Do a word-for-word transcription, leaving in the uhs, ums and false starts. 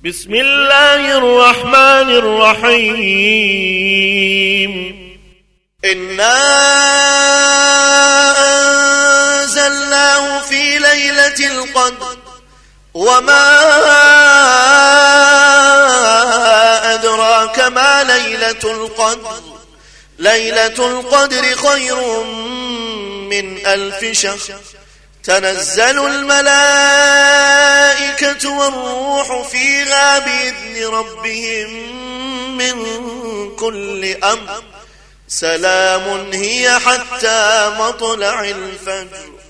بسم الله الرحمن الرحيم. إنا أنزلناه في ليلة القدر وما أدراك ما ليلة القدر ليلة القدر خير من ألف شهر. تنزل الملائكة والروح فيها بإذن ربهم من كل أمر. سلام هي حتى مطلع الفجر.